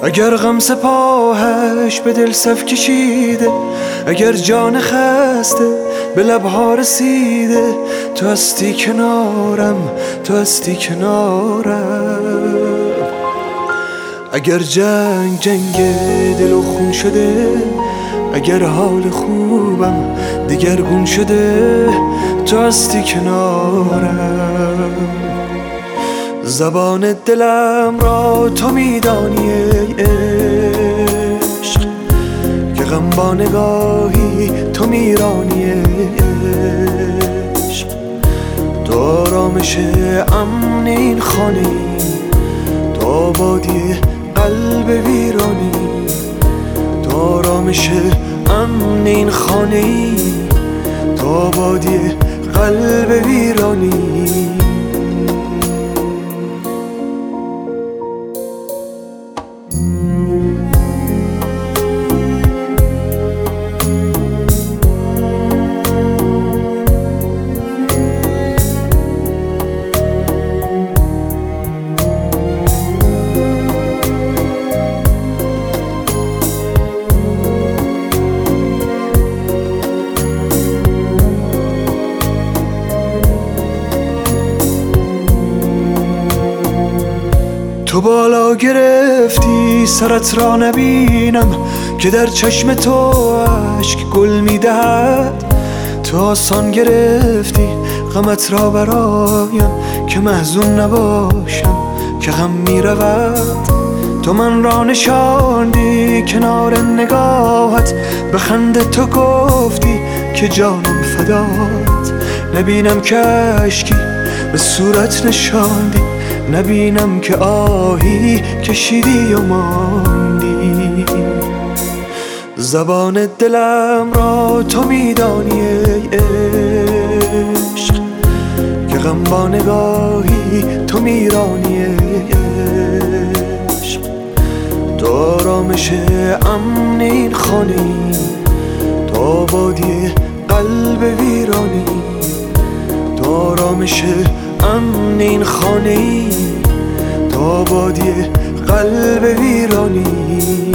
اگر غم سپاهش به دل صف کشیده، اگر جان خسته به لبها رسیده، تو هستی کنارم، تو هستی کنارم. اگر جنگ دل و خون شده، اگر حال خوبم دگرگون شده، تو هستی کنارم. زبان دلم را تو میدانی ای عشق، که غم با نگاهی تو میرانی ای عشق. تو آرامش امن این خانه، تو آبادی قلب ویرانی، تو آرامش امن این خانه، تو آبادی قلب ویرانی. تو بالا گرفتی سرت را نبینم، که در چشم تو اشک گل میدهد. تو آسان گرفتی غمت را برایم، که محزون نباشم که غم میرود. تو من را نشاندی کنار نگاهت، به خنده تو گفتی که جانم فدات. نبینم که اشکی به صورت نشاندی، نبینم که آهی کشیدی و ماندی. زبان دلم را تو میدانی ای عشق، که غم با نگاهی تو میرانی ای عشق. تو آرامش امن این خانه، تو آبادی قلب ویرانی، تو آرامش امن این خانه، تو آبادی قلب ویرانی.